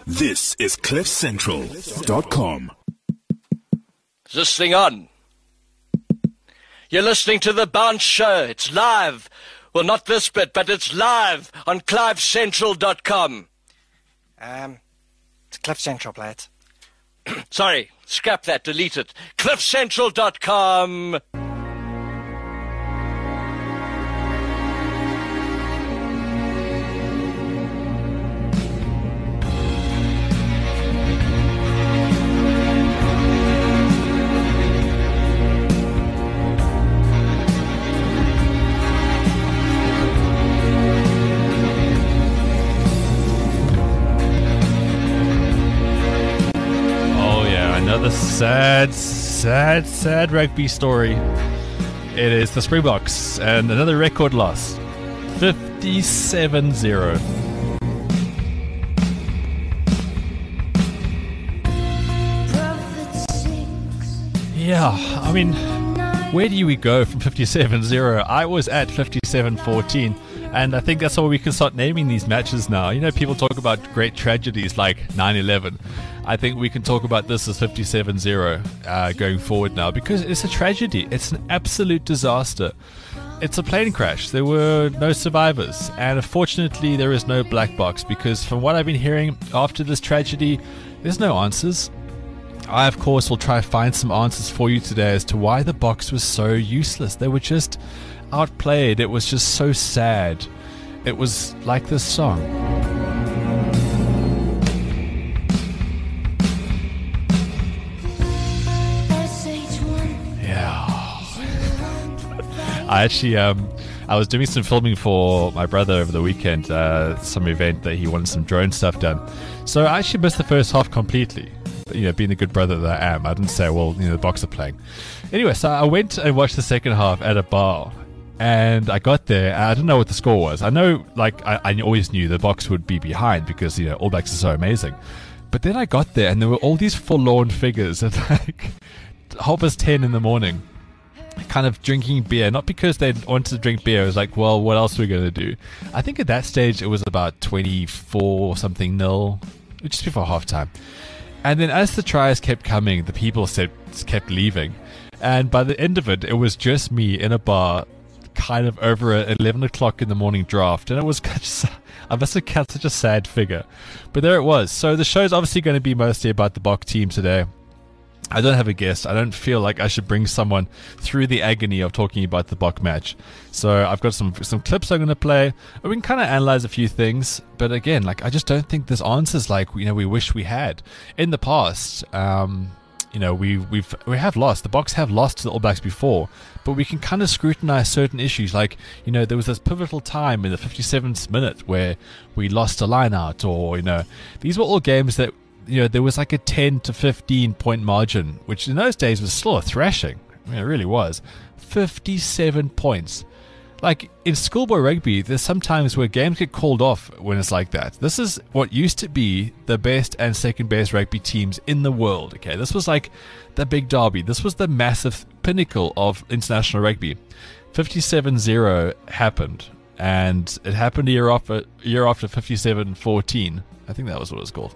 This is CliffCentral.com. Is this thing on? You're listening to The Bounce Show. It's live. Well, not this bit, but it's live on CliffCentral.com. It's Cliff Central, play it. Sorry, scrap that, delete it. CliffCentral.com. Another sad rugby story. It is the Springboks and another record loss. 57-0. Yeah, I mean, where do we go from 57-0? I was at 57-14. And I think that's how we can start naming these matches now. You know, people talk about great tragedies like 9/11. I think we can talk about this as 57-0 going forward now, because it's a tragedy. It's an absolute disaster. It's a plane crash. There were no survivors. And unfortunately, there is no black box, because from what I've been hearing after this tragedy, there's no answers. I, of course, will try to find some answers for you today as to why the box was so useless. They were just outplayed. It was just so sad. It was like this song. Yeah. I actually I was doing some filming for my brother over the weekend, some event that he wanted some drone stuff done. So I actually missed the first half completely. You know, being the good brother that I am, I didn't say, well, you know, the Boks are playing. Anyway, so I went and watched the second half at a bar. And I got there, and I didn't know what the score was. I know, like, I always knew the Boks would be behind because, you know, All Blacks are so amazing. But then I got there, and there were all these forlorn figures at, like, 10:30 in the morning, kind of drinking beer. Not because they wanted to drink beer. It was like, well, what else are we going to do? I think at that stage, it was about 24-something-0, just before halftime. And then as the tries kept coming, the people kept leaving. And by the end of it, it was just me in a bar, kind of over at 11 o'clock in the morning draft, and it was I must have kept such a sad figure, but there it was. So the show's obviously going to be mostly about the Bok team today. I don't have a guest. I don't feel like I should bring someone through the agony of talking about the Bok match. So I've got some clips I'm going to play, and we can kind of analyze a few things. But again, like, I just don't think there's answers like, you know, we wish we had in the past. You know, we have lost. The Boks have lost to the All Blacks before, but we can kind of scrutinize certain issues. Like, you know, there was this pivotal time in the 57th minute where we lost a line out, or, you know, these were all games that, you know, there was like a 10 to 15 point margin, which in those days was still a thrashing. I mean, it really was. 57 points. Like, in schoolboy rugby, there's sometimes where games get called off when it's like that. This is what used to be the best and second best rugby teams in the world, okay? This was like the big derby. This was the massive pinnacle of international rugby. 57-0 happened, and it happened a year after 57-14. I think that was what it was called.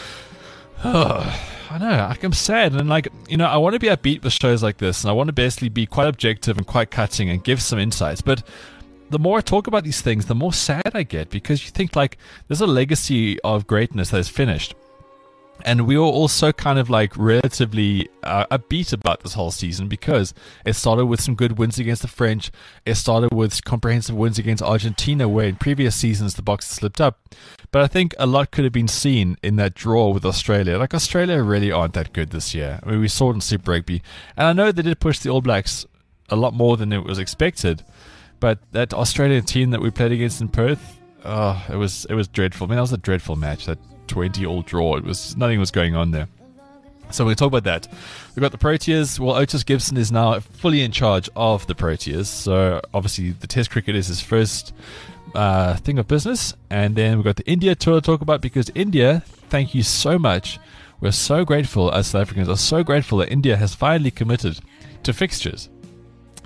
I know, like, I'm sad, and, like, you know, I want to be upbeat with shows like this, and I want to basically be quite objective and quite cutting and give some insights, but the more I talk about these things, the more sad I get, because you think, like, there's a legacy of greatness that is finished. And we were also kind of like relatively upbeat about this whole season, because it started with some good wins against the French. It started with comprehensive wins against Argentina, where in previous seasons the Boks slipped up. But I think a lot could have been seen in that draw with Australia. Like, Australia really aren't that good this year. I mean, we saw it in Super Rugby. And I know they did push the All Blacks a lot more than it was expected. But that Australian team that we played against in Perth, it was dreadful. I mean, that was a dreadful match. That 20-all draw. Nothing was going on there. So we're going to talk about that. We've got the Proteas. Well, Otis Gibson is now fully in charge of the Proteas. So obviously the Test cricket is his first thing of business. And then we've got the India tour to talk about, because India, thank you so much. We're so grateful, as South Africans are so grateful that India has finally committed to fixtures.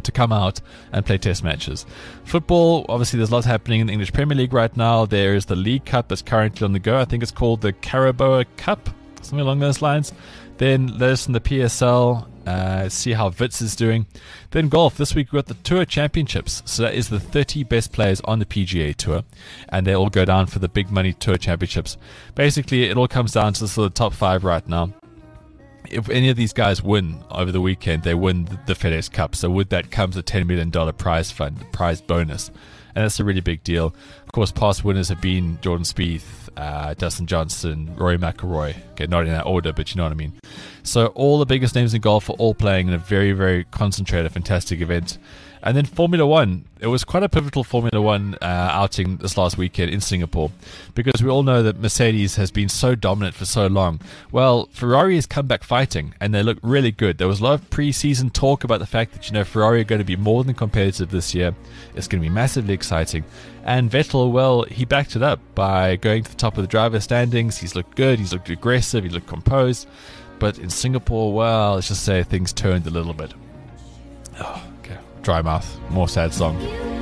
to come out and play test matches. Football, obviously there's lots happening in the English Premier League right now. There is the League Cup that's currently on the go. I think it's called the Carabao Cup, something along those lines. Then there's in the PSL, see how Wits is doing. Then golf, this week we've got the Tour Championships. So that is the 30 best players on the PGA Tour, and they all go down for the big money Tour Championships. Basically, it all comes down to the sort of top 5 right now. If any of these guys win over the weekend, they win the FedEx Cup. So with that comes a $10 million prize fund, prize bonus. And that's a really big deal. Of course, past winners have been Jordan Spieth, Dustin Johnson, Rory McIlroy. Okay, not in that order, but you know what I mean. So all the biggest names in golf are all playing in a very, very concentrated, fantastic event. And then Formula One. It was quite a pivotal Formula One outing this last weekend in Singapore, because we all know that Mercedes has been so dominant for so long. Well, Ferrari has come back fighting, and they look really good. There was a lot of pre-season talk about the fact that, Ferrari are going to be more than competitive this year. It's going to be massively exciting. And Vettel, well, he backed it up by going to the top of the driver's standings. He's looked good, he's looked aggressive, he looked composed. But in Singapore, well, let's just say things turned a little bit. Oh, okay. Dry mouth. More sad song.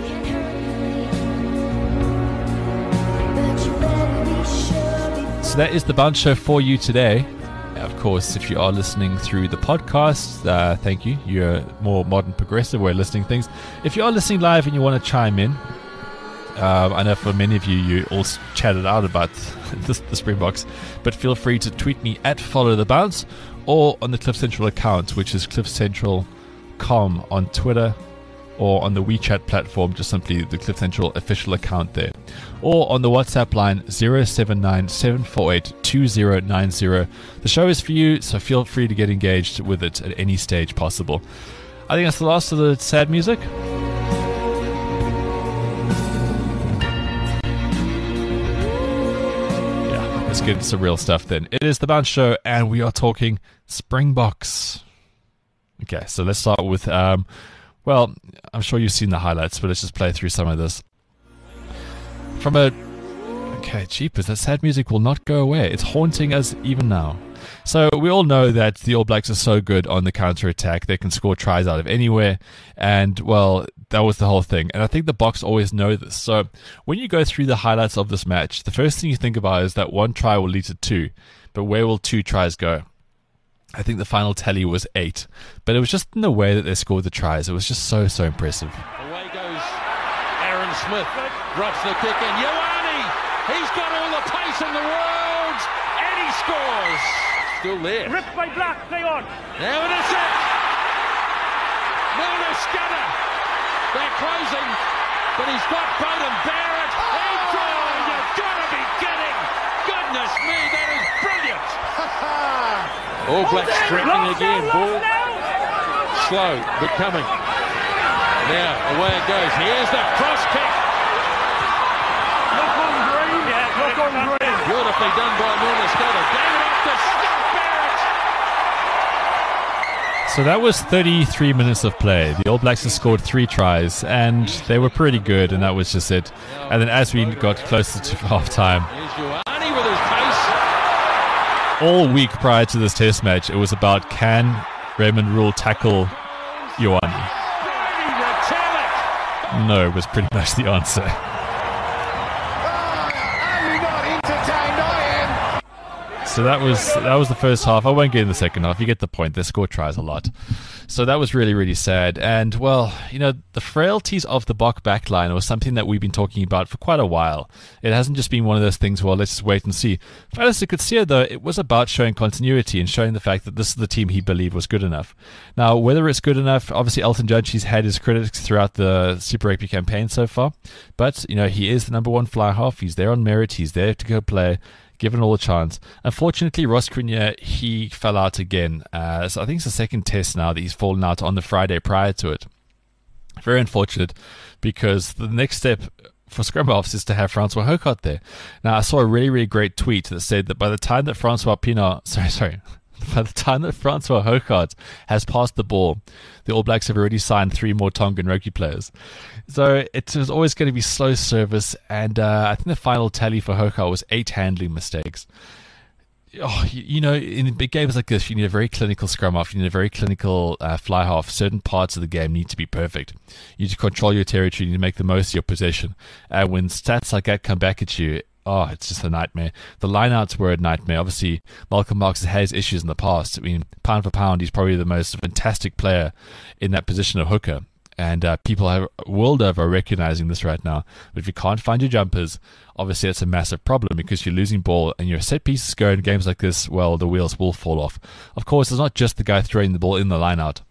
So that is the Bounce Show for you today. Of course, if you are listening through the podcast, thank you. You're a more modern, progressive way of listening to things. If you are listening live and you want to chime in, I know for many of you, you all chatted out about the Springboks, but feel free to tweet me at @FollowTheBounce or on the Cliff Central account, which is CliffCentral.com on Twitter, or on the WeChat platform, just simply the Cliff Central official account there, or on the WhatsApp line 079-748-2090. The show is for you, so feel free to get engaged with it at any stage possible. I think that's the last of the sad music. Yeah, let's get into some real stuff then. It is the Bounce Show, and we are talking Springboks. Okay, so let's start with well, I'm sure you've seen the highlights, but let's just play through some of this. Okay, jeepers, that sad music will not go away. It's haunting us even now. So we all know that the All Blacks are so good on the counter-attack. They can score tries out of anywhere. And, well, that was the whole thing. And I think the Boks always know this. So when you go through the highlights of this match, the first thing you think about is that one try will lead to 2. But where will 2 tries go? I think the final tally was 8. But it was just in the way that they scored the tries. It was just so, so impressive. Away goes Aaron Smith. Drops the kick in. Ioane! He's got all the pace in the world! And he scores! Still there. Ripped by Black, play on. Now it is it! Milner Scudder! They're closing, but he's got Beauden Barrett! Oh, you've got to be kidding! Goodness me, that is brilliant! All Blacks threatening again. Ball slow, but coming. Now, away it goes. Here's the cross kick. Look on green. Yeah, look on green. Beautifully done by Milner Scudder. Gave it up to Scott Barrett. So that was 33 minutes of play. The All Blacks have scored 3 tries, and they were pretty good, and that was just it. And then as we got closer to half-time, Here's Ioane with his pace. all week prior to this test match, it was about, can Raymond Rule tackle Ioane? No, was pretty much the answer. So that was the first half. I won't get in the second half. You get the point. They score tries a lot. So that was really, really sad. And, well, the frailties of the Bok backline was something that we've been talking about for quite a while. It hasn't just been one of those things, well, let's just wait and see. For Allister Coetzee, though, it was about showing continuity and showing the fact that this is the team he believed was good enough. Now, whether it's good enough, obviously Elton Judge, he's had his critics throughout the Super Rugby campaign so far. But, he is the number 1 fly half. He's there on merit. He's there to go play, given all the chance. Unfortunately, Ross Cronje, he fell out again. So I think it's the second test now that he's fallen out on the Friday prior to it. Very unfortunate, because the next step for scrum halves is to have Francois Hougaard there. Now, I saw a really, really great tweet that said that by the time that Francois Hougaard has passed the ball, the All Blacks have already signed 3 more Tongan rugby players. So it was always going to be slow service, and I think the final tally for Hougaard was 8 handling mistakes. in big games like this, you need a very clinical scrum half, you need a very clinical fly half. Certain parts of the game need to be perfect. You need to control your territory, you need to make the most of your possession. When stats like that come back at you, it's just a nightmare. The lineouts were a nightmare. Obviously, Malcolm Marx has issues in the past. I mean, pound for pound, he's probably the most fantastic player in that position of hooker. And people world over are recognizing this right now. But if you can't find your jumpers, obviously that's a massive problem because you're losing ball and your set pieces go in games like this, well, the wheels will fall off. Of course, it's not just the guy throwing the ball in the lineout.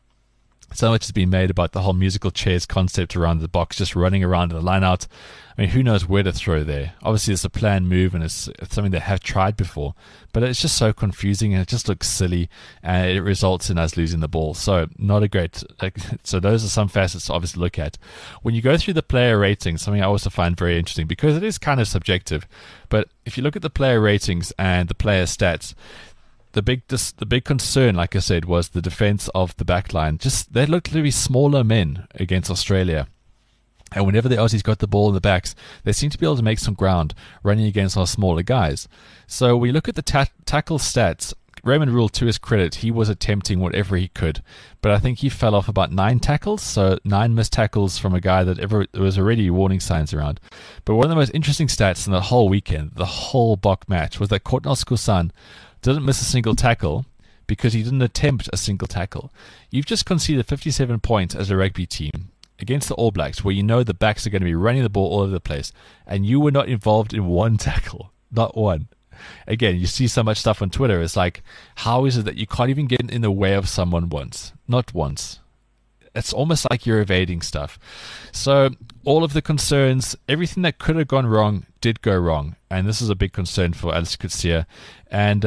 So much has been made about the whole musical chairs concept around the box, just running around in the lineout. I mean, who knows where to throw there? Obviously, it's a planned move and it's something they have tried before, but it's just so confusing and it just looks silly and it results in us losing the ball. So, not a great. So, those are some facets to obviously look at. When you go through the player ratings, something I also find very interesting because it is kind of subjective, but if you look at the player ratings and the player stats, the big concern, like I said, was the defense of the back line. Just they looked to be smaller men against Australia. And whenever the Aussies got the ball in the backs, they seemed to be able to make some ground running against our smaller guys. So we look at the tackle stats. Raymond Rule, to his credit, he was attempting whatever he could. But I think he fell off about 9 tackles, so 9 missed tackles from a guy that there was already warning signs around. But one of the most interesting stats in the whole weekend, the whole Bok match, was that Courtnall Skusan didn't miss a single tackle because he didn't attempt a single tackle. You've just conceded 57 points as a rugby team against the All Blacks, where you know the backs are going to be running the ball all over the place, and you were not involved in one tackle. Not one. Again, you see so much stuff on Twitter. It's like, how is it that you can't even get in the way of someone once? Not once. It's almost like you're evading stuff. So all of the concerns, everything that could have gone wrong did go wrong. And this is a big concern for Alex Coetzee. And,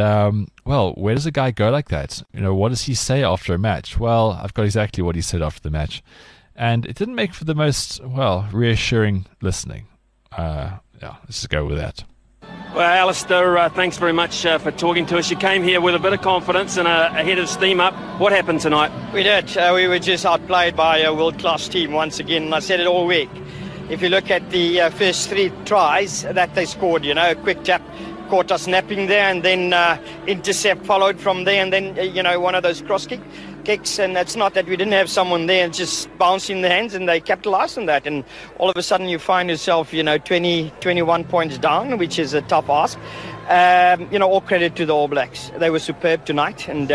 where does a guy go like that? What does he say after a match? Well, I've got exactly what he said after the match. And it didn't make for the most, reassuring listening. Let's just go with that. Well, Alistair, thanks very much for talking to us. You came here with a bit of confidence and a head of steam up. What happened tonight? We did. We were just outplayed by a world-class team once again. And I said it all week. If you look at the first 3 tries that they scored, a quick tap caught us napping there and then intercept followed from there and then, one of those cross kicks. And it's not that we didn't have someone there and just bounced in the hands and they capitalised on that. And all of a sudden you find yourself, 20, 21 points down, which is a tough ask. All credit to the All Blacks. They were superb tonight. And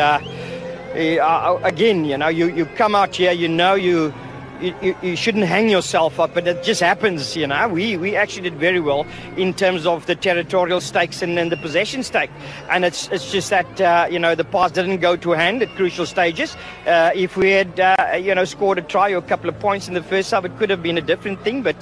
again, you come out here, you shouldn't hang yourself up, but it just happens, We actually did very well in terms of the territorial stakes and the possession stake. And it's just that, the pass didn't go to hand at crucial stages. If we had, scored a try or a couple of points in the first half, it could have been a different thing. But,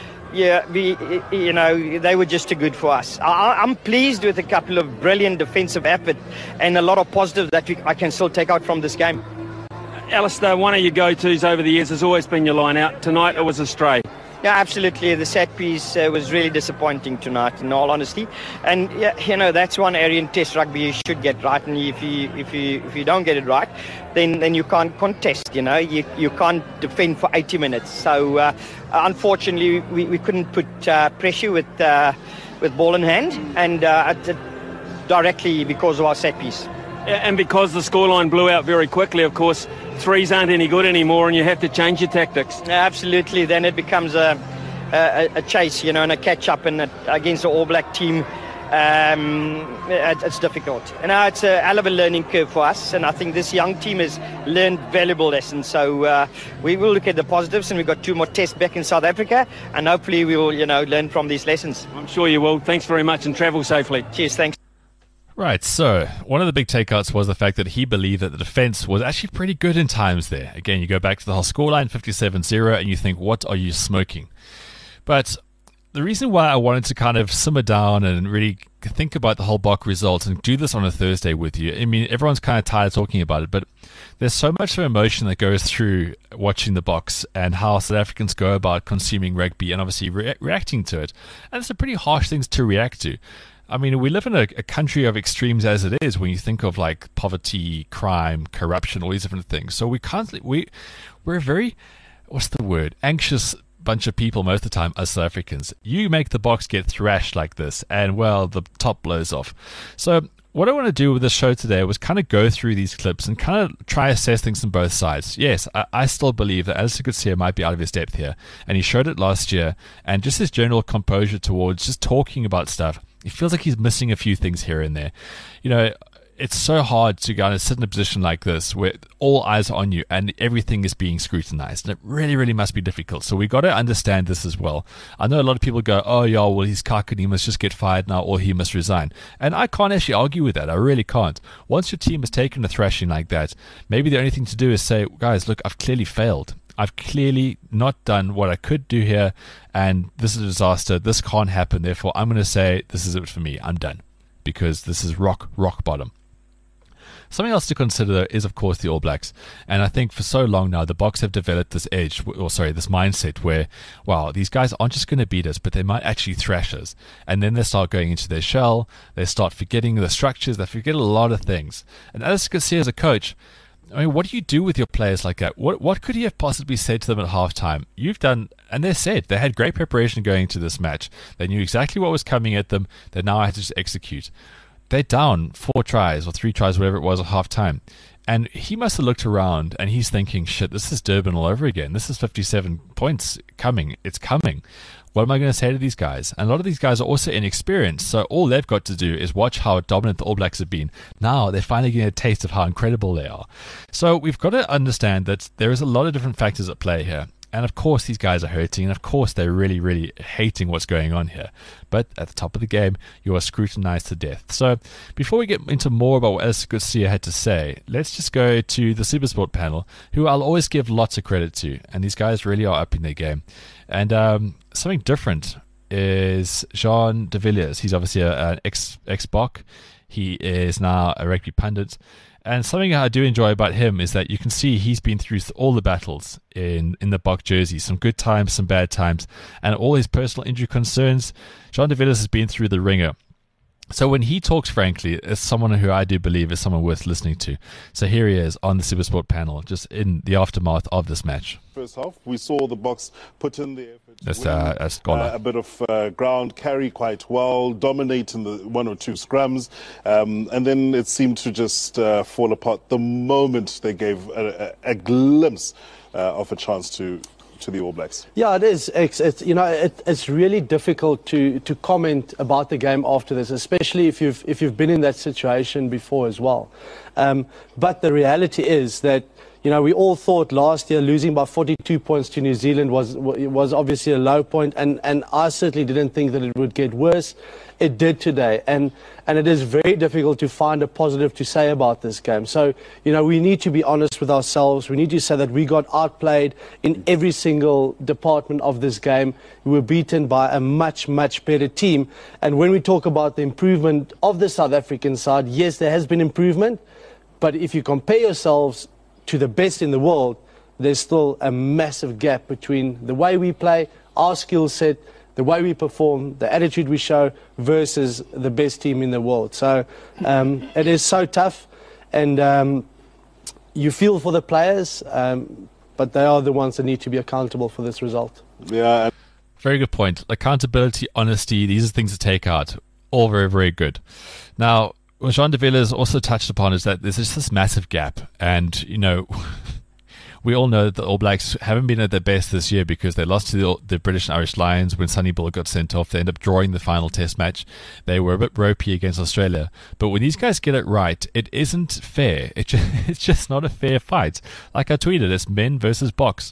they were just too good for us. I'm pleased with a couple of brilliant defensive efforts and a lot of positives that I can still take out from this game. Alistair, one of your go-tos over the years has always been your line out. Tonight it was a stray. Yeah, absolutely. The set piece was really disappointing tonight, in all honesty. And that's one area in Test rugby you should get right. And if you don't get it right, then you can't contest. You can't defend for 80 minutes. So unfortunately, we couldn't put pressure with ball in hand, and directly because of our set piece. And because the scoreline blew out very quickly, of course, threes aren't any good anymore and you have to change your tactics. Absolutely. Then it becomes a chase, and a catch-up against the All Black team. It's difficult. It's a hell of a learning curve for us, and I think this young team has learned valuable lessons. So we will look at the positives, and we've got 2 more tests back in South Africa, and hopefully we will, learn from these lessons. I'm sure you will. Thanks very much and travel safely. Cheers, thanks. Right, so one of the big takeouts was the fact that he believed that the defense was actually pretty good in times there. Again, you go back to the whole scoreline, 57-0, and you think, what are you smoking? But the reason why I wanted to kind of simmer down and really think about the whole Bok result and do this on a Thursday with you, I mean, everyone's kind of tired of talking about it, but there's so much of emotion that goes through watching the Boks and how South Africans go about consuming rugby and obviously reacting to it. And it's a pretty harsh things to react to. I mean, we live in a country of extremes as it is when you think of like poverty, crime, corruption, all these different things. So we're a very, anxious bunch of people most of the time as South Africans. You make the Boks get thrashed like this and, well, the top blows off. So what I want to do with this show today was kind of go through these clips and kind of try assess things on both sides. Yes, I still believe that Allister Coetzee might be out of his depth here, and he showed it last year, and just his general composure towards just talking about stuff, it feels like he's missing a few things here and there. You know, it's so hard to kind of sit in a position like this where all eyes are on you and everything is being scrutinized. And it really, really must be difficult. So we got to understand this as well. I know a lot of people go, oh, yeah, well, he's cocky, he must just get fired now or he must resign. And I can't actually argue with that. I really can't. Once your team has taken a thrashing like that, maybe the only thing to do is say, guys, look, I've clearly failed. I've clearly not done what I could do here, and this is a disaster. This can't happen. Therefore, I'm going to say this is it for me. I'm done, because this is rock bottom. Something else to consider, though, is, of course, the All Blacks. And I think for so long now, the Boks have developed this this mindset where, wow, these guys aren't just going to beat us, but they might actually thrash us. And then they start going into their shell. They start forgetting the structures. They forget a lot of things. And Allister Coetzee, as a coach, I mean, what do you do with your players like that? What could he have possibly said to them at halftime? You've done, and they had great preparation going into this match. They knew exactly what was coming at them. They now had to just execute. They're down 4 tries or 3 tries, whatever it was, at half-time. And he must have looked around and he's thinking, shit, this is Durban all over again. This is 57 points coming. It's coming. What am I going to say to these guys? And a lot of these guys are also inexperienced, so all they've got to do is watch how dominant the All Blacks have been. Now they're finally getting a taste of how incredible they are. So we've got to understand that there is a lot of different factors at play here. And of course these guys are hurting, and of course they're really, really hating what's going on here. But at the top of the game, you are scrutinized to death. So before we get into more about what Allister Coetzee had to say, let's just go to the SuperSport panel, who I'll always give lots of credit to. And these guys really are upping their game. And something different is Jean de Villiers. He's obviously an ex-Bok. He is now a rugby pundit. And something I do enjoy about him is that you can see he's been through all the battles in the Bok jersey. Some good times, some bad times. And all his personal injury concerns, Jean de Villiers has been through the ringer. So when he talks frankly, it's someone who I do believe is someone worth listening to. So here he is on the SuperSport panel, just in the aftermath of this match. First half, we saw the Boks put in the effort. That's a bit of ground carry quite well, dominate in the 1 or 2 scrums, and then it seemed to just fall apart the moment they gave a glimpse of a chance to the All Blacks. Yeah, it is. It's really difficult to comment about the game after this, especially if you've been in that situation before as well. But the reality is that, you know, we all thought last year losing by 42 points to New Zealand was obviously a low point, and I certainly didn't think that it would get worse. It did today, and it is very difficult to find a positive to say about this game. So, you know, we need to be honest with ourselves. We need to say that we got outplayed in every single department of this game. We were beaten by a much, much better team. And when we talk about the improvement of the South African side, yes, there has been improvement, but if you compare yourselves to the best in the world, there's still a massive gap between the way we play, our skill set, the way we perform, the attitude we show versus the best team in the world. So it is so tough, and you feel for the players, but they are the ones that need to be accountable for this result. Yeah. Very good point. Accountability, honesty, these are things to take out. All very, very good. Now, what Jean de Villiers also touched upon is that there's just this massive gap, and, you know, we all know that the All Blacks haven't been at their best this year because they lost to the British and Irish Lions when Sonny Bill got sent off. They ended up drawing the final test match. They were a bit ropey against Australia. But when these guys get it right, it isn't fair. It's just not a fair fight. Like I tweeted, it's men versus Boks.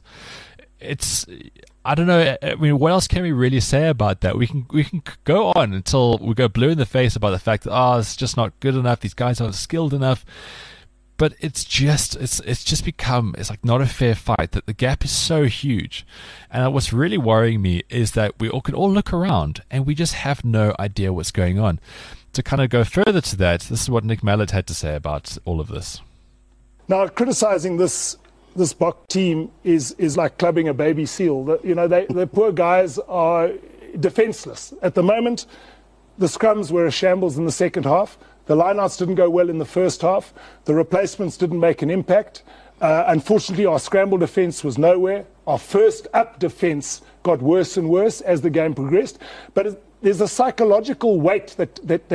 I don't know. I mean, what else can we really say about that? We can go on until we go blue in the face about the fact that it's just not good enough. These guys aren't skilled enough. But it's just become, it's like not a fair fight, that the gap is so huge. And what's really worrying me is that we all can all look around and we just have no idea what's going on. To kind of go further to that, this is what Nick Mallett had to say about all of this. Now, criticising this Bok team is like clubbing a baby seal. The poor guys are defenceless. At the moment, the scrums were a shambles in the second half. The lineouts didn't go well in the first half. The replacements didn't make an impact. Unfortunately, our scramble defence was nowhere. Our first up defence got worse and worse as the game progressed. But there's a psychological weight that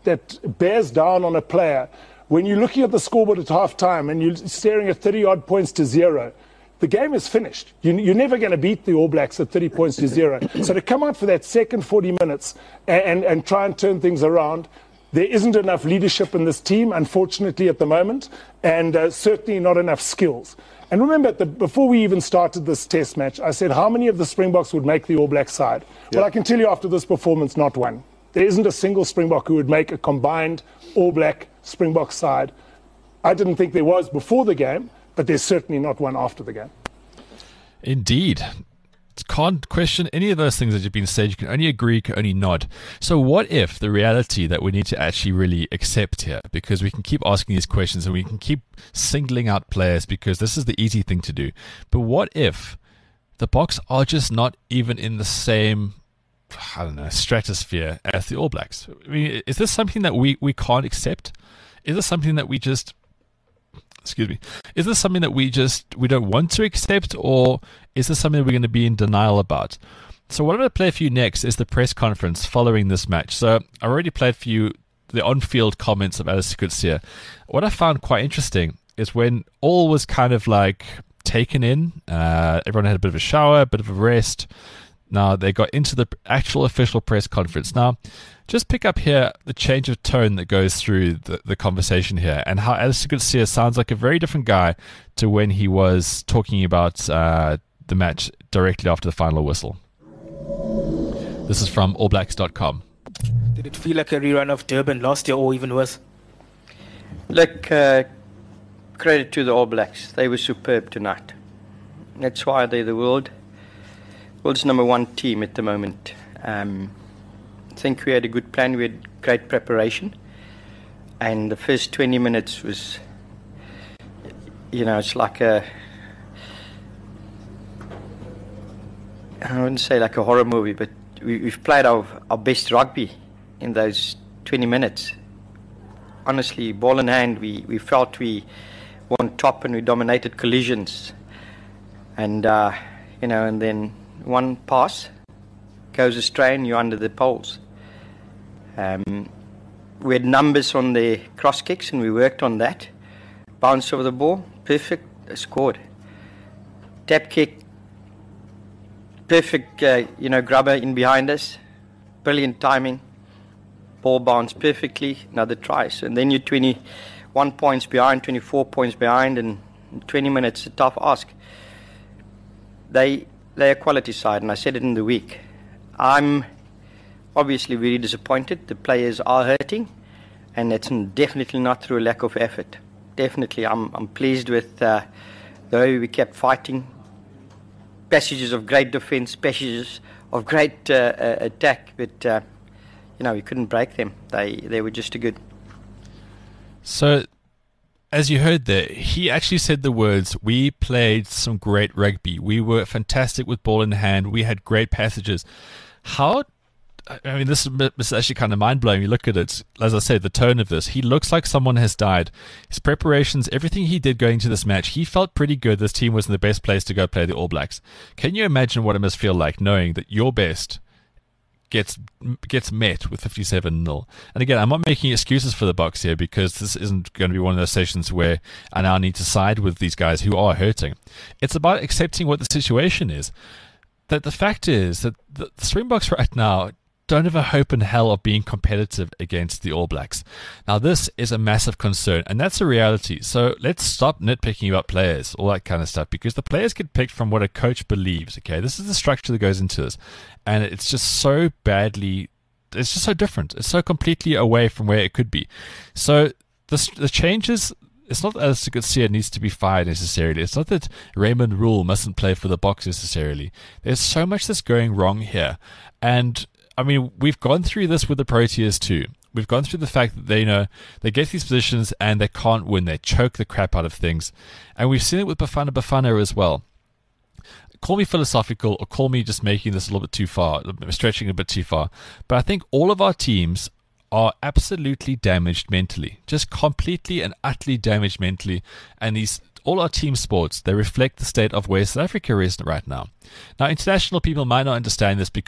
that bears down on a player when you're looking at the scoreboard at half time and you're staring at 30-odd points to 0. The game is finished. You're never going to beat the All Blacks at 30 points to 0. So to come out for that second 40 minutes and try and turn things around, there isn't enough leadership in this team, unfortunately, at the moment, and certainly not enough skills. And remember, before we even started this test match, I said how many of the Springboks would make the All Black side? Yeah. Well, I can tell you after this performance, not one. There isn't a single Springbok who would make a combined All Black Springbok side. I didn't think there was before the game, but there's certainly not one after the game. Indeed. Can't question any of those things that have been said. You can only agree, you can only nod. So what if the reality that we need to actually really accept here, because we can keep asking these questions and we can keep singling out players because this is the easy thing to do. But what if the Boks are just not even in the same, I don't know, stratosphere as the All Blacks? I mean, is this something that we can't accept? Is this something that we just... Excuse me. Is this something that we don't want to accept, or is this something that we're going to be in denial about? So what I'm going to play for you next is the press conference following this match. So I already played for you the on-field comments of Allister Coetzee. What I found quite interesting is when all was kind of like taken in, everyone had a bit of a shower, a bit of a rest. Now they got into the actual official press conference. Now, just pick up here the change of tone that goes through the conversation here, and how Allister Coetzee sounds like a very different guy to when he was talking about the match directly after the final whistle. This is from allblacks.com. Did it feel like a rerun of Durban last year, or even worse? Look, credit to the All Blacks. They were superb tonight. That's why they're the world's number one team at the moment. I think we had a good plan. We had great preparation, and the first 20 minutes was, it's like I wouldn't say like a horror movie, but we've played our best rugby in those 20 minutes. Honestly, ball in hand, we felt we were on top and we dominated collisions, and and then one pass goes astray and you're under the poles. We had numbers on the cross kicks and we worked on that. Bounce over the ball, perfect, scored. Tap kick, perfect, grubber in behind us, brilliant timing. Ball bounced perfectly, another try. So, and then you're 21 points behind, 24 points behind, and 20 minutes, a tough ask. They're a quality side, and I said it in the week. I'm obviously very disappointed. The players are hurting, and it's definitely not through a lack of effort. Definitely, I'm pleased with the way we kept fighting. Passages of great defence, passages of great attack, but we couldn't break them. They were just too good. So, as you heard there, he actually said the words, "We played some great rugby. We were fantastic with ball in hand. We had great passages." This is actually kind of mind-blowing. You look at it, as I said, the tone of this. He looks like someone has died. His preparations, everything he did going into this match, he felt pretty good this team was in the best place to go play the All Blacks. Can you imagine what it must feel like knowing that your best gets met with 57-0? And again, I'm not making excuses for the Boks here, because this isn't going to be one of those sessions where I now need to side with these guys who are hurting. It's about accepting what the situation is. That the fact is that the Springboks right now don't have a hope in hell of being competitive against the All Blacks. Now, this is a massive concern, and that's a reality. So let's stop nitpicking about players, all that kind of stuff, because the players get picked from what a coach believes, okay? This is the structure that goes into this, and it's just so badly, it's just so different. It's so completely away from where it could be. So the changes, it's not that Allister Coetzee needs to be fired necessarily. It's not that Raymond Rule mustn't play for the Boks necessarily. There's so much that's going wrong here, and we've gone through this with the Proteas too. We've gone through the fact that they get these positions and they can't win. They choke the crap out of things. And we've seen it with Bafana as well. Call me philosophical, or call me just making this a little bit too far, stretching a bit too far. But I think all of our teams are absolutely damaged mentally. Just completely and utterly damaged mentally. And all our team sports, they reflect the state of where South Africa is right now. Now, international people might not understand this because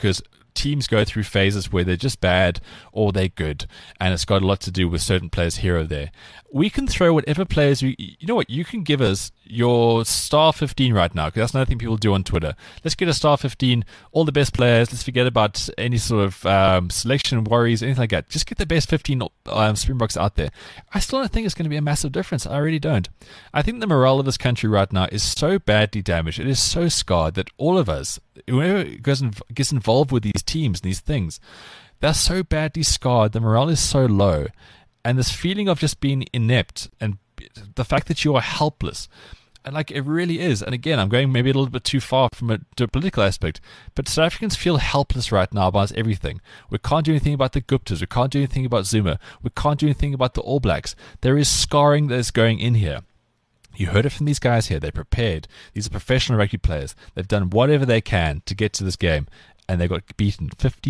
teams go through phases where they're just bad or they're good, and it's got a lot to do with certain players here or there. We can throw whatever players you know what, you can give us your star 15 right now, because that's another thing people do on Twitter. Let's get a star 15, all the best players. Let's forget about any sort of selection worries, anything like that. Just get the best 15 Springboks out there. I still don't think it's going to be a massive difference. I really don't. I think the morale of this country right now is so badly damaged. It is so scarred that all of us, whoever gets involved with these teams and these things, they're so badly scarred. The morale is so low. And this feeling of just being inept and the fact that you are helpless, and like it really is. And again, I'm going maybe a little bit too far from to a political aspect, but South Africans feel helpless right now about everything. We can't do anything about the Guptas. We can't do anything about Zuma. We can't do anything about the All Blacks. There is scarring that is going in here. You heard it from these guys here. They're prepared. These are professional rugby players. They've done whatever they can to get to this game, and they got beaten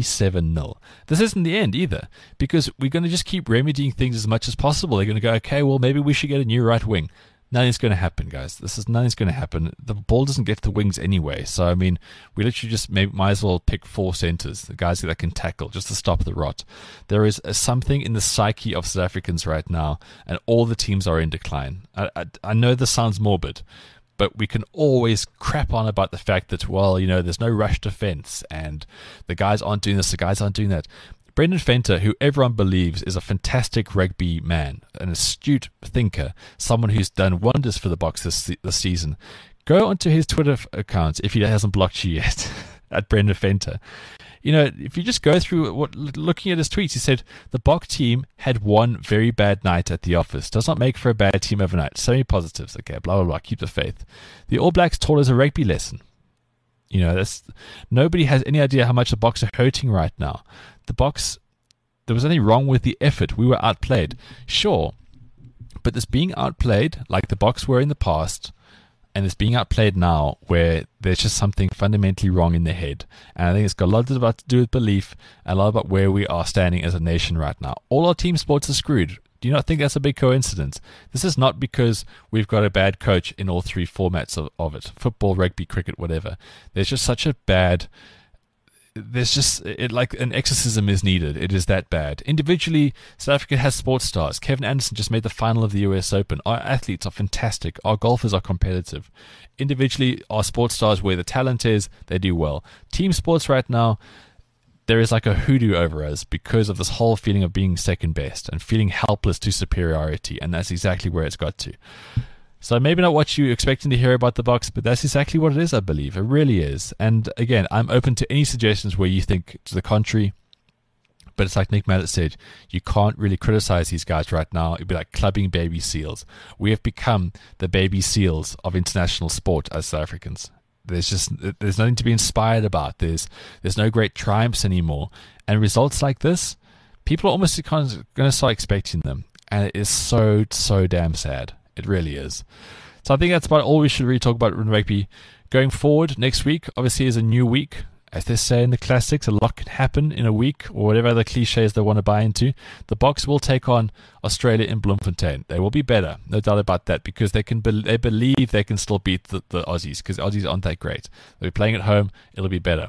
57-0. This isn't the end either, because we're going to just keep remedying things as much as possible. They're going to go, okay, well, maybe we should get a new right wing. Nothing's going to happen, guys. Nothing's going to happen. The ball doesn't get to the wings anyway. So, I mean, we literally just might as well pick 4 centres, the guys that can tackle, just to stop the rot. There is something in the psyche of South Africans right now, and all the teams are in decline. I know this sounds morbid, but we can always crap on about the fact that, well, you know, there's no rush defence, and the guys aren't doing this, the guys aren't doing that. Brendan Venter, who everyone believes is a fantastic rugby man, an astute thinker, someone who's done wonders for the Boks this season. Go onto his Twitter account, if he hasn't blocked you yet, at Brendan Venter. You know, if you just go through looking at his tweets, he said, the Bok team had one very bad night at the office. Does not make for a bad team overnight. So many positives. Okay, blah, blah, blah. Keep the faith. The All Blacks taught us a rugby lesson. You know, nobody has any idea how much the Boks are hurting right now. The Boks, there was nothing wrong with the effort. We were outplayed. Sure. But this being outplayed, like the Boks were in the past, and it's being outplayed now, where there's just something fundamentally wrong in the head. And I think it's got a lot to do with belief, and a lot about where we are standing as a nation right now. All our team sports are screwed. Do you not think that's a big coincidence? This is not because we've got a bad coach in all 3 formats of it. Football, rugby, cricket, whatever. There's just such a bad... There's just like an exorcism is needed. It is that bad. Individually, South Africa has sports stars. Kevin Anderson just made the final of the US Open. Our athletes are fantastic. Our golfers are competitive. Individually, our sports stars, where the talent is, they do well. Team sports right now, there is like a hoodoo over us because of this whole feeling of being second best and feeling helpless to superiority, and that's exactly where it's got to. So maybe not what you're expecting to hear about the Boks, but that's exactly what it is, I believe. It really is. And again, I'm open to any suggestions where you think to the contrary. But it's like Nick Mallett said, you can't really criticize these guys right now. It'd be like clubbing baby seals. We have become the baby seals of international sport as South Africans. There's nothing to be inspired about. There's no great triumphs anymore. And results like this, people are almost going to start expecting them. And it is so, so damn sad. It really is. So I think that's about all we should really talk about in rugby. Going forward, next week, obviously, is a new week. As they say in the classics, a lot can happen in a week, or whatever other cliches they want to buy into. The Boks will take on Australia in Bloemfontein. They will be better, no doubt about that, because they believe they can still beat the Aussies, because the Aussies aren't that great. They'll be playing at home, it'll be better.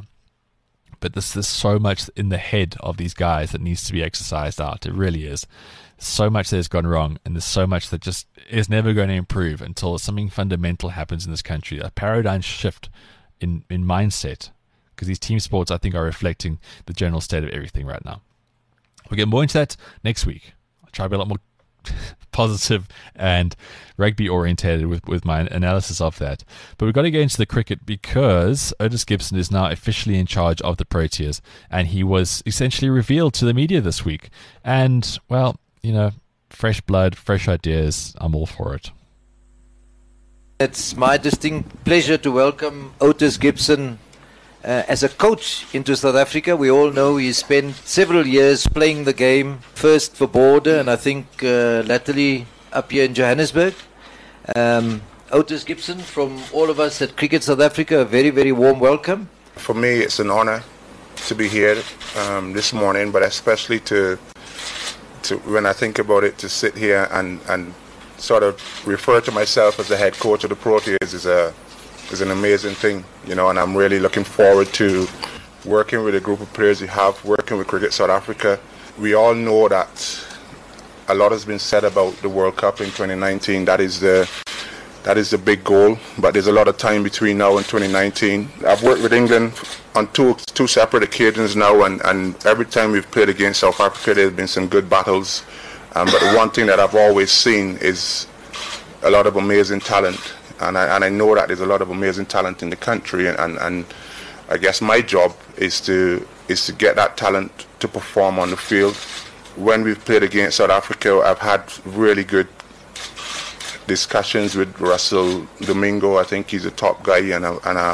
But there's so much in the head of these guys that needs to be exercised out. It really is. So much that has gone wrong, and there's so much that just is never going to improve until something fundamental happens in this country. A paradigm shift in mindset, because these team sports, I think, are reflecting the general state of everything right now. We'll get more into that next week. I'll try to be a lot more positive and rugby orientated with my analysis of that. But we've got to get into the cricket, because Otis Gibson is now officially in charge of the Proteas, and he was essentially revealed to the media this week. And, well, you know, fresh blood, fresh ideas, I'm all for it. It's my distinct pleasure to welcome Otis Gibson as a coach into South Africa. We all know he spent several years playing the game, first for Border and I think latterly up here in Johannesburg. Otis Gibson, from all of us at Cricket South Africa, a very, very warm welcome. For me, it's an honor to be here this morning, but especially to when I think about it, to sit here and sort of refer to myself as the head coach of the Proteas is an amazing thing, you know, and I'm really looking forward to working with a group of players we have, working with Cricket South Africa. We all know that a lot has been said about the World Cup in 2019. That is the big goal, but there's a lot of time between now and 2019. I've worked with England on two separate occasions now, and every time we've played against South Africa, there's been some good battles. But the one thing that I've always seen is a lot of amazing talent, and I know that there's a lot of amazing talent in the country, and I guess my job is to get that talent to perform on the field. When we've played against South Africa, I've had really good discussions with Russell Domingo. I think he's a top guy, and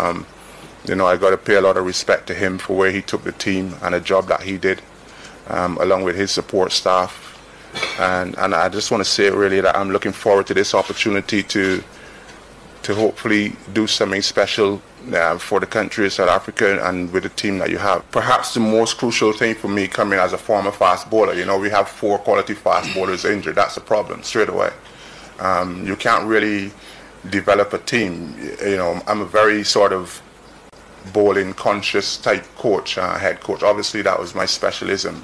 I got to pay a lot of respect to him for where he took the team and the job that he did, along with his support staff. And I just want to say really that I'm looking forward to this opportunity to hopefully do something special for the country of South Africa and with the team that you have. Perhaps the most crucial thing for me coming as a former fast bowler, we have 4 quality fast bowlers injured. That's a problem straight away. You can't really develop a team. I'm a very sort of bowling conscious type coach, head coach. Obviously that was my specialism.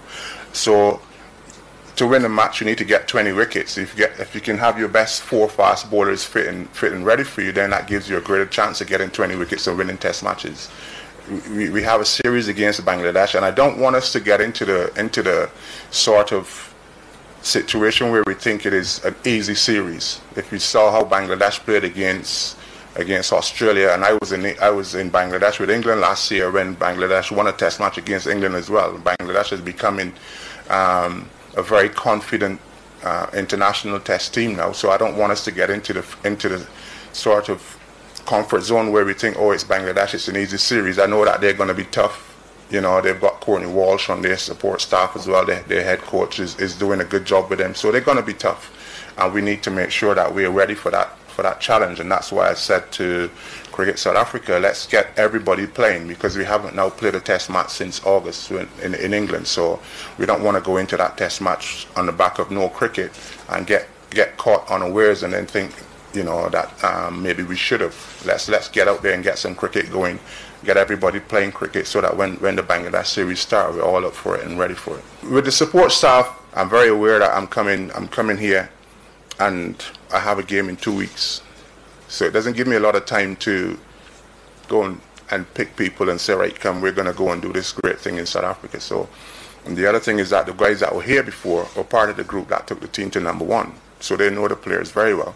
So to win a match, you need to get 20 wickets. If you can have your best 4 fast bowlers fit and ready for you, then that gives you a greater chance of getting 20 wickets and winning test matches. We have a series against Bangladesh, and I don't want us to get into the sort of situation where we think it is an easy series. If you saw how Bangladesh played against Australia, and I was in Bangladesh with England last year when Bangladesh won a test match against England as well. Bangladesh is becoming a very confident international test team now, so I don't want us to get into the sort of comfort zone where we think, oh, it's Bangladesh, it's an easy series. I know that they're going to be tough. They've got Courtney Walsh on their support staff as well. Their head coach is doing a good job with them, so they're going to be tough, and we need to make sure that we're ready for that challenge. And that's why I said to Cricket South Africa, let's get everybody playing, because we haven't now played a test match since August in England, so we don't want to go into that test match on the back of no cricket and get caught unawares and then think that maybe we should have. Let's get out there and get some cricket going, get everybody playing cricket, so that when the Bangladesh series starts, we're all up for it and ready for it. With the support staff, I'm very aware that I'm coming here and I have a game in 2 weeks. So it doesn't give me a lot of time to go and pick people and say, right, come, we're going to go and do this great thing in South Africa. So, and the other thing is that the guys that were here before were part of the group that took the team to #1. So they know the players very well.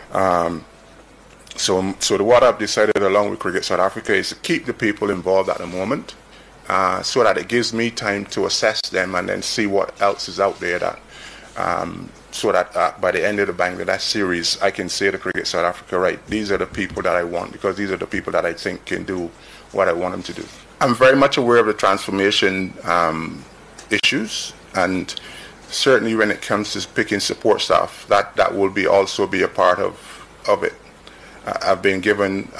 So what I've decided along with Cricket South Africa is to keep the people involved at the moment, so that it gives me time to assess them and then see what else is out there that so that by the end of the Bangladesh series, I can say to Cricket South Africa, right, these are the people that I want, because these are the people that I think can do what I want them to do. I'm very much aware of the transformation issues, and certainly when it comes to picking support staff, that will also be a part of it. I've been given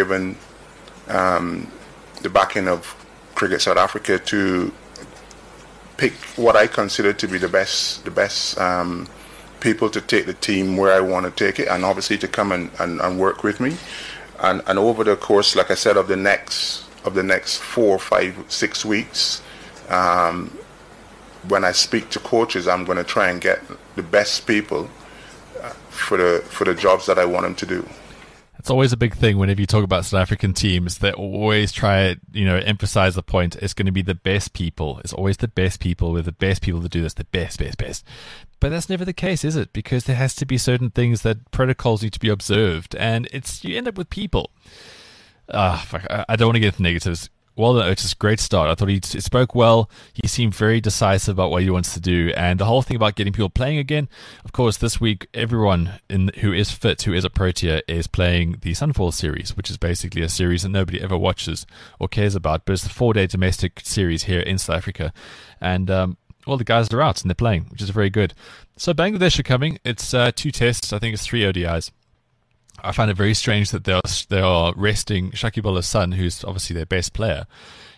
the backing of Cricket South Africa to pick what I consider to be the best people to take the team where I want to take it, and obviously to come and work with me. And over the course, like I said, of the next 4, 5, 6 weeks, when I speak to coaches, I'm going to try and get the best people for the jobs that I want them to do. It's always a big thing whenever you talk about South African teams. They always try, emphasize the point. It's going to be the best people. It's always the best people. With the best people to do this, the best. But that's never the case, is it? Because there has to be certain things that protocols need to be observed, and you end up with people. I don't want to get into negatives. Well done, Otis. Great start. I thought he spoke well. He seemed very decisive about what he wants to do. And the whole thing about getting people playing again, of course, this week, everyone who is fit, who is a Protea, is playing the Sunfall series, which is basically a series that nobody ever watches or cares about. But it's the 4-day domestic series here in South Africa. And, the guys are out and they're playing, which is very good. So Bangladesh are coming. It's 2 tests. I think it's 3 ODIs. I find it very strange that they are resting Shakib Al Hasan, who's obviously their best player.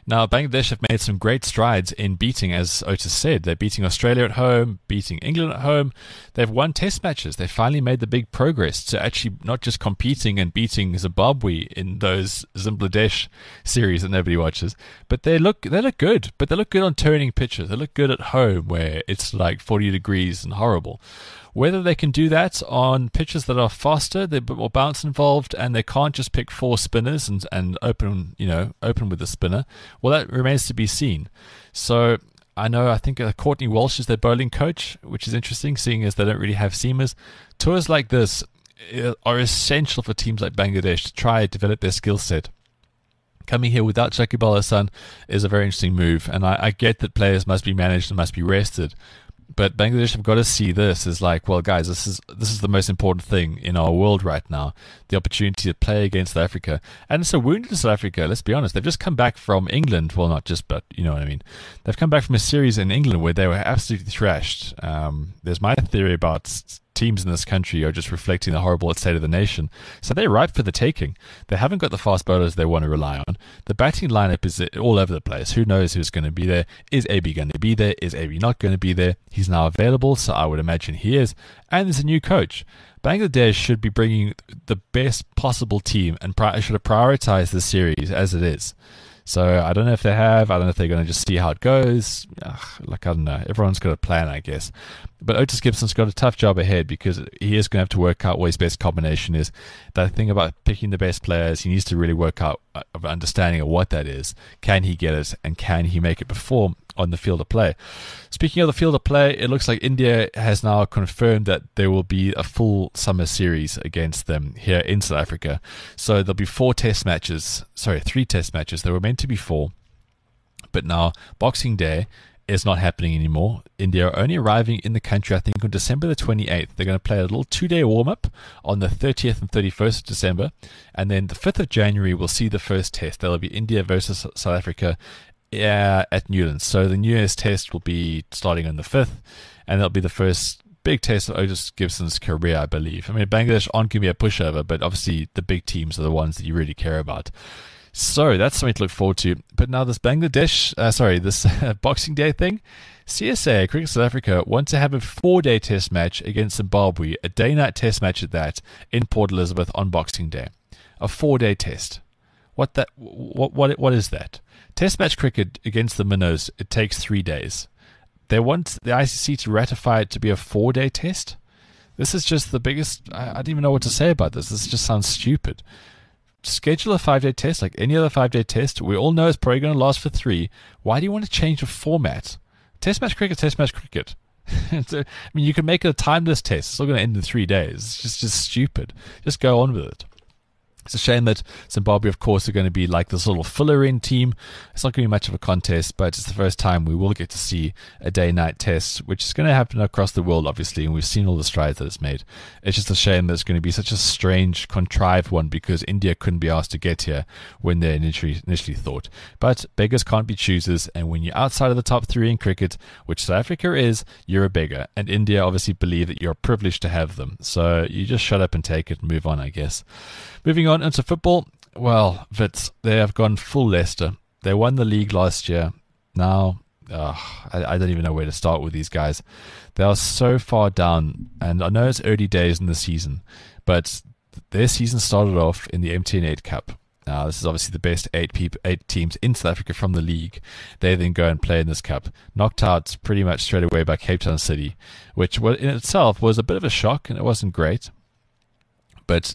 Now, Bangladesh have made some great strides in beating, as Otis said, they're beating Australia at home, beating England at home. They've won test matches. They finally made the big progress to actually not just competing and beating Zimbabwe in those Zimbabwe series that nobody watches, but they look good. But they look good on turning pitches. They look good at home where it's like 40 degrees and horrible. Whether they can do that on pitches that are faster, there's a bit more bounce involved, and they can't just pick 4 spinners and open with the spinner, well, that remains to be seen. So I think Courtney Walsh is their bowling coach, which is interesting, seeing as they don't really have seamers. Tours like this are essential for teams like Bangladesh to try and develop their skill set. Coming here without Shakib Al Hasan is a very interesting move, and I get that players must be managed and must be rested. But Bangladesh have got to see this as like, well, guys, this is the most important thing in our world right now, the opportunity to play against South Africa. And it's a wound to South Africa, let's be honest. They've just come back from England. Well, not just, but you know what I mean. They've come back from a series in England where they were absolutely thrashed. There's my theory about teams in this country are just reflecting the horrible state of the nation. So they're ripe for the taking. They haven't got the fast bowlers they want to rely on. The batting lineup is all over the place. Who knows who's going to be there? Is AB going to be there? Is AB not going to be there? He's now available, so I would imagine he is. And there's a new coach. Bangladesh should be bringing the best possible team and should have prioritized the series as it is. So I don't know if they have. I don't know if they're going to just see how it goes. I don't know. Everyone's got a plan, I guess. But Otis Gibson's got a tough job ahead because he is going to have to work out what his best combination is. That thing about picking the best players, he needs to really work out of understanding of what that is. Can he get it, and can he make it perform on the field of play? Speaking of the field of play, it looks like India has now confirmed that there will be a full summer series against them here in South Africa. So there'll be 3 test matches. There were meant to be 4. But now Boxing Day is not happening anymore. India are only arriving in the country, I think, on December the 28th. They're going to play a little 2-day warm-up on the 30th and 31st of December. And then the 5th of January, we'll see the first test. That'll be India versus South Africa at Newlands. So the New Year's test will be starting on the 5th, and that'll be the first big test of Otis Gibson's career, I believe. I mean, Bangladesh aren't going to be a pushover, but obviously the big teams are the ones that you really care about. So that's something to look forward to. But now this this Boxing Day thing, CSA, Cricket South Africa, want to have a 4-day test match against Zimbabwe, a day-night test match at that, in Port Elizabeth on Boxing Day. A 4-day test. What is that? Test match cricket against the Minnows, it takes 3 days. They want the ICC to ratify it to be a 4-day test? This is just the biggest... I don't even know what to say about this. This just sounds stupid. Schedule a 5-day test like any other 5-day test. We all know it's probably going to last for 3. Why do you want to change the format? Test match cricket, test match cricket. I mean, you can make it a timeless test. It's still going to end in 3 days. It's just stupid. Just go on with it. It's a shame that Zimbabwe, of course, are going to be like this little filler-in team. It's not going to be much of a contest, but it's the first time we will get to see a day-night test, which is going to happen across the world, obviously, and we've seen all the strides that it's made. It's just a shame that it's going to be such a strange, contrived one because India couldn't be asked to get here when they initially thought. But beggars can't be choosers, and when you're outside of the top 3 in cricket, which South Africa is, you're a beggar. And India obviously believe that you're privileged to have them. So you just shut up and take it and move on, I guess. Moving on into football, well, Wits, they have gone full Leicester. They won the league last year. Now, I don't even know where to start with these guys. They are so far down, and I know it's early days in the season, but their season started off in the MTN 8 Cup. Now, this is obviously the best 8 teams in South Africa from the league. They then go and play in this cup. Knocked out pretty much straight away by Cape Town City, which in itself was a bit of a shock, and it wasn't great. But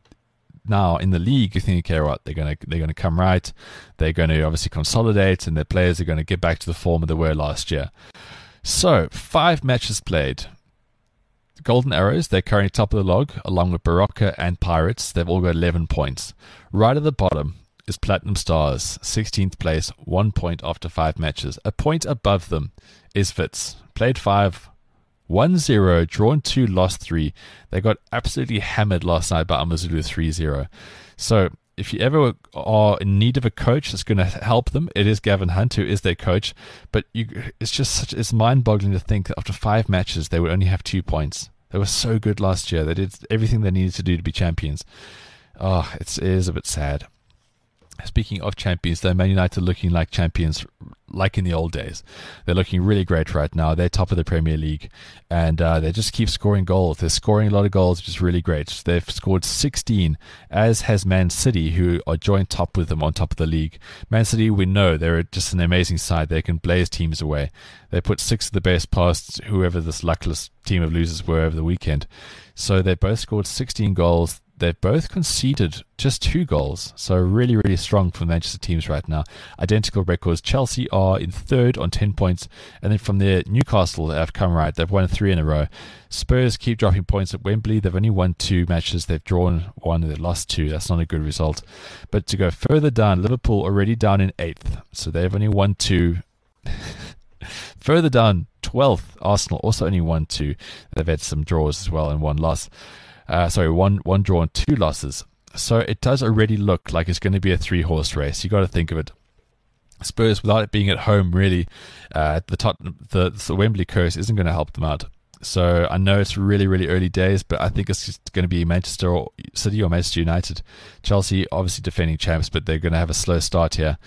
now in the league, you think, okay, right, they're going to come right. They're going to obviously consolidate, and their players are going to get back to the form that they were last year. So 5 matches played. Golden Arrows, they're currently top of the log, along with Baroka and Pirates. They've all got 11 points. Right at the bottom is Platinum Stars, 16th place, 1 point after 5 matches. A point above them is Wits. Played 5, 1-0, drawn 2, lost 3. They got absolutely hammered last night by AmaZulu 3-0. So if you ever are in need of a coach that's going to help them, it is Gavin Hunt, who is their coach. But it's mind-boggling to think that after 5 matches, they would only have 2 points. They were so good last year. They did everything they needed to do to be champions. Oh, it is a bit sad. Speaking of champions, though, Man United looking like champions like in the old days. They're looking really great right now. They're top of the Premier League, and they just keep scoring goals. They're scoring a lot of goals, which is really great. They've scored 16, as has Man City, who are joint top with them on top of the league. Man City, we know, they're just an amazing side. They can blaze teams away. They put 6 of the best past whoever this luckless team of losers were over the weekend. So they both scored 16 goals. They've both conceded just 2 goals, so really, really strong for Manchester teams right now. Identical records. Chelsea are in third on 10 points, and then from there, Newcastle have come right. They've won 3 in a row. Spurs keep dropping points at Wembley. They've only won 2 matches. They've drawn 1 and they've lost 2. That's not a good result. But to go further down, Liverpool already down in 8th, so they've only won 2. Further down, 12th, Arsenal also only won 2. They've had some draws as well and 1 loss. One draw and 2 losses. So it does already look like it's going to be a 3-horse race. You got to think of it. Spurs, without it being at home, really, at the top, the Wembley curse isn't going to help them out. So I know it's really, really early days, but I think it's just going to be Manchester City or Manchester United. Chelsea, obviously defending champs, but they're going to have a slow start here.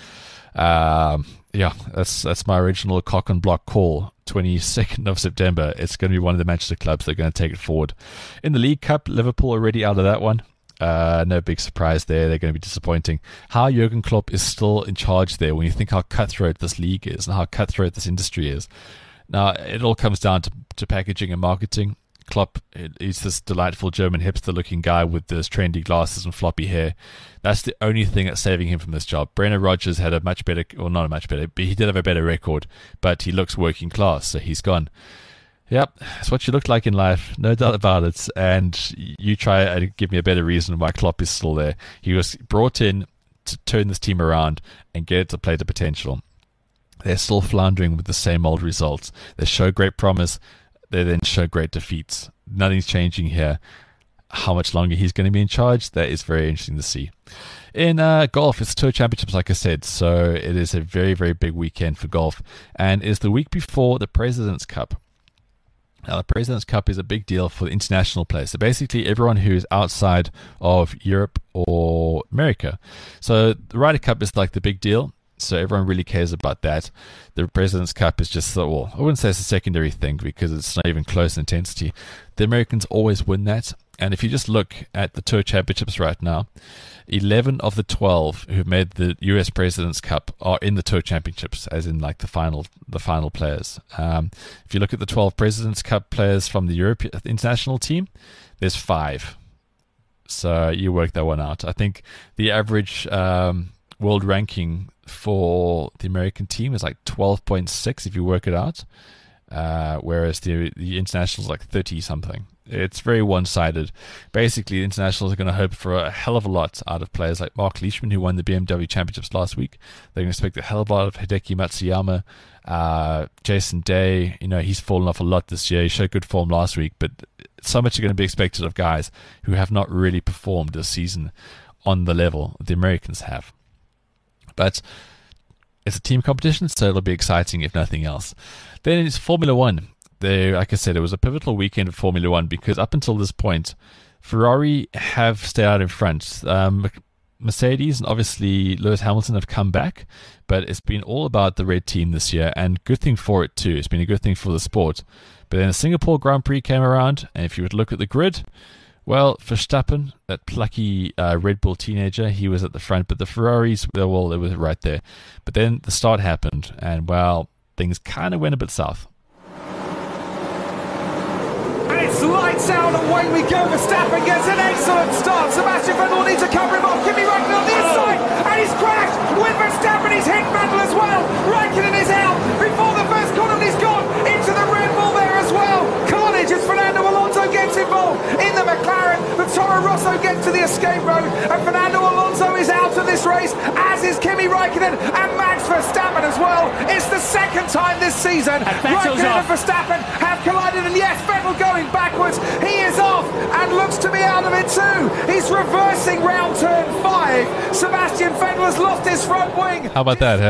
That's my original cock and block call. 22nd of September. It's going to be one of the Manchester clubs that are going to take it forward. In the League Cup, Liverpool already out of that one. No big surprise there. They're going to be disappointing. How Jurgen Klopp is still in charge there when you think how cutthroat this league is and how cutthroat this industry is. Now, it all comes down to packaging and marketing. Klopp is this delightful German hipster-looking guy with those trendy glasses and floppy hair. That's the only thing that's saving him from this job. Brendan Rodgers had a much better, or not a much better, but he did have a better record, but he looks working class, so he's gone. Yep, that's what you look like in life, no doubt about it. And you try and give me a better reason why Klopp is still there. He was brought in to turn this team around and get it to play the potential. They're still floundering with the same old results. They show great promise. They then show great defeats. Nothing's changing here. How much longer he's going to be in charge, that is very interesting to see. In golf, it's Tour Championships, like I said, so it is a very, very big weekend for golf. And it's the week before the President's Cup. Now, the President's Cup is a big deal for the international players. So basically everyone who is outside of Europe or America. So the Ryder Cup is like the big deal. So everyone really cares about that. The President's Cup is just, well, I wouldn't say it's a secondary thing because it's not even close in intensity. The Americans always win that. And if you just look at the Tour Championships right now, 11 of the 12 who've made the US President's Cup are in the Tour Championships, as in like the final players. If you look at the 12 President's Cup players from the European international team, there's 5. So you work that one out. I think the average world ranking for the American team is like 12.6 if you work it out, whereas the international is like 30 something. It's very one-sided. Basically, the internationals are going to hope for a hell of a lot out of players like Mark Leishman, who won the BMW Championships last week. They're going to expect a hell of a lot of Hideki Matsuyama, Jason Day. You know, he's fallen off a lot this year. He showed good form last week, but so much are going to be expected of guys who have not really performed this season on the level the Americans have. But it's a team competition, so it'll be exciting if nothing else. Then it's Formula One. Like I said, it was a pivotal weekend of Formula One because up until this point, Ferrari have stayed out in front. Mercedes and obviously Lewis Hamilton have come back, but it's been all about the red team this year, and good thing for it too. It's been a good thing for the sport. But then the Singapore Grand Prix came around, and if you would look at the grid, well, Verstappen, that plucky Red Bull teenager, he was at the front, but the Ferraris, well, they were right there. But then the start happened, and well, things kind of went a bit south. And it's lights out, and away we go. Verstappen gets an excellent start. Sebastian Vettel needs to cover him off. Kimi Räikkönen on the inside, and he's crashed with Verstappen. He's hit Vettel as well. Räikkönen is out before the first corner. He's gone into the Red Bull there as well. Carnage as Fernando Alonso gets involved in the McLaren. The Toro Rosso gets to the escape road, and Fernando Alonso is out of this race, as is Kimi Räikkönen and Max Verstappen as well. It's the second time this season Räikkönen and Verstappen have collided, and yes, Vettel going backwards. He is off and looks to be out of it too. He's reversing round turn 5. Sebastian Vettel has lost his front wing. How about that, huh?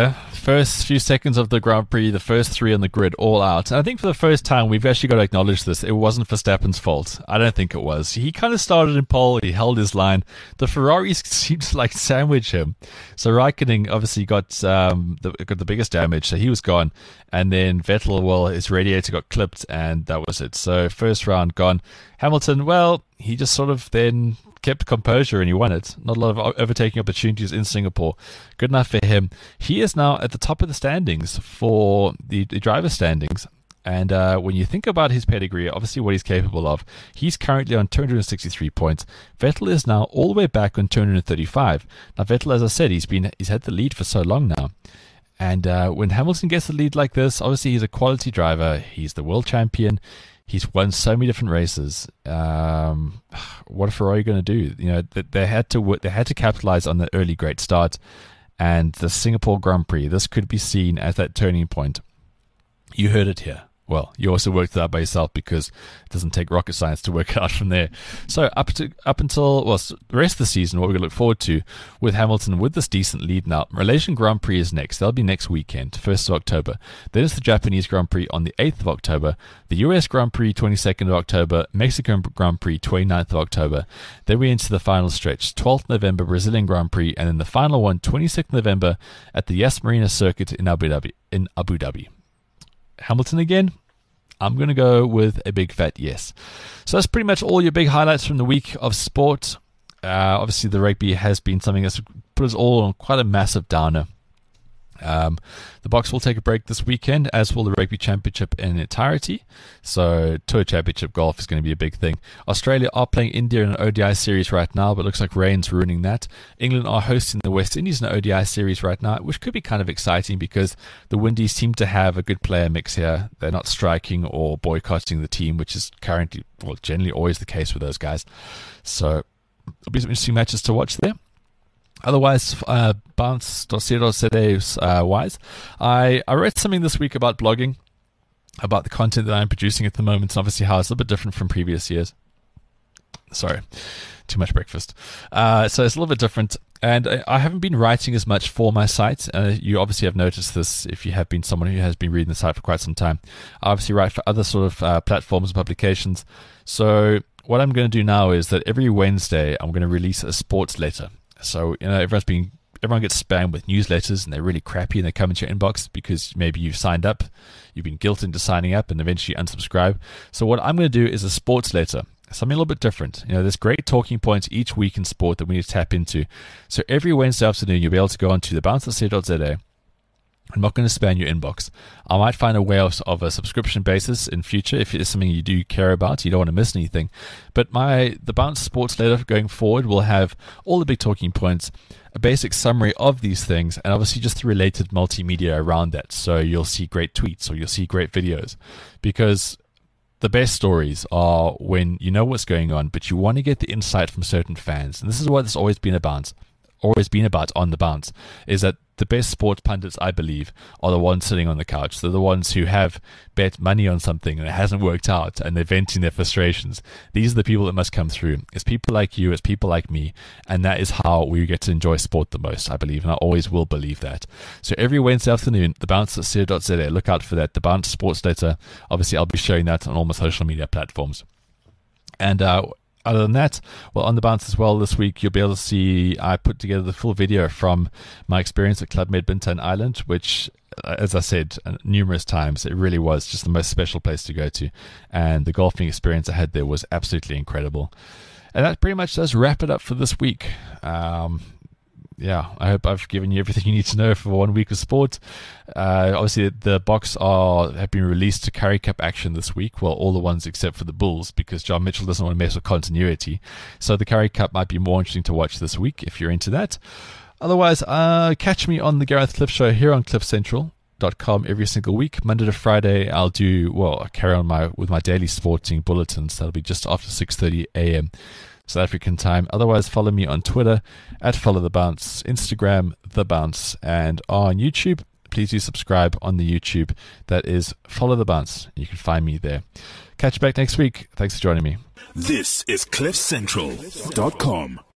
first few seconds of the Grand Prix, the first 3 on the grid, all out. And I think for the first time, we've actually got to acknowledge this. It wasn't Verstappen's fault. I don't think it was. He kind of started in pole. He held his line. The Ferraris seemed to like sandwich him. So Raikkonen obviously got the biggest damage. So he was gone. And then Vettel, well, his radiator got clipped, and that was it. So first round gone. Hamilton, well, he just sort of then kept composure and he won it. Not a lot of overtaking opportunities in Singapore. Good enough for him. He is now at the top of the standings for the driver standings. And when you think about his pedigree, obviously what he's capable of, he's currently on 263 points. Vettel is now all the way back on 235. Now Vettel, as I said, he's had the lead for so long now. And when Hamilton gets the lead like this, obviously he's a quality driver. He's the world champion. He's won so many different races. What are Ferrari going to do? You know, they had to capitalize on that early great start, and the Singapore Grand Prix. This could be seen as that turning point. You heard it here. Well, you also worked it out by yourself because it doesn't take rocket science to work it out from there. So up until the rest of the season, what we're going to look forward to with Hamilton with this decent lead now. Malaysian Grand Prix is next. That'll be next weekend, 1st of October. Then it's the Japanese Grand Prix on the 8th of October. The US Grand Prix, 22nd of October. Mexican Grand Prix, 29th of October. Then we enter the final stretch, 12th November, Brazilian Grand Prix. And then the final one, 26th November at the Yas Marina Circuit in Abu Dhabi. Hamilton again? I'm going to go with a big fat yes. So that's pretty much all your big highlights from the week of sport. Obviously, the rugby has been something that's put us all on quite a massive downer. The Box will take a break this weekend, as will the Rugby Championship in entirety. So Tour Championship golf is going to be a big thing. Australia are playing India in an ODI series right now, but it looks like rain's ruining that. England are hosting the West Indies in an ODI series right now, which could be kind of exciting because the Windies seem to have a good player mix here. They're not striking or boycotting the team, which is currently, well, generally always the case with those guys. So it'll be some interesting matches to watch there. Otherwise, bounce.co.za wise, I read something this week about blogging, about the content that I'm producing at the moment, and obviously how it's a little bit different from previous years. Sorry, too much breakfast. So it's a little bit different, and I haven't been writing as much for my site. You obviously have noticed this if you have been someone who has been reading the site for quite some time. I obviously write for other sort of platforms and publications. So what I'm going to do now is that every Wednesday I'm going to release a sports letter. So, you know, everyone gets spammed with newsletters and they're really crappy and they come into your inbox because maybe you've signed up, you've been guilted into signing up and eventually unsubscribe. So what I'm going to do is a sports letter, something a little bit different. You know, there's great talking points each week in sport that we need to tap into. So every Wednesday afternoon, you'll be able to go onto thebounce.co.za. I'm not going to spam your inbox. I might find a way of a subscription basis in future if it's something you do care about. You don't want to miss anything. But the Bounce Sports letter going forward will have all the big talking points, a basic summary of these things, and obviously just the related multimedia around that. So you'll see great tweets or you'll see great videos. Because the best stories are when you know what's going on, but you want to get the insight from certain fans. And this is what it's always been about on the Bounce, is that the best sports pundits, I believe, are the ones sitting on the couch. They're the ones who have bet money on something and it hasn't worked out and they're venting their frustrations. These are the people that must come through. It's people like you, it's people like me, and that is how we get to enjoy sport the most, I believe, and I always will believe that. So every Wednesday afternoon, thebounce.co.za, look out for that, the Bounce Sports Letter. Obviously, I'll be showing that on all my social media platforms. And other than that, well, on the Bounce as well this week, you'll be able to see I put together the full video from my experience at Club Med Bintan Island, which, as I said numerous times, it really was just the most special place to go to. And the golfing experience I had there was absolutely incredible. And that pretty much does wrap it up for this week. Yeah, I hope I've given you everything you need to know for 1 week of sport. Obviously, the Box have been released to Currie Cup action this week. Well, all the ones except for the Bulls, because John Mitchell doesn't want to mess with continuity. So the Currie Cup might be more interesting to watch this week if you're into that. Otherwise, catch me on the Gareth Cliff Show here on CliffCentral.com every single week. Monday to Friday, I'll carry on with my daily sporting bulletins. That'll be just after 6:30 a.m. South African time. Otherwise, follow me on Twitter at @FollowTheBounce, Instagram The Bounce, and on YouTube. Please do subscribe on the YouTube. That is Follow the Bounce. You can find me there. Catch you back next week. Thanks for joining me. This is CliffCentral.com.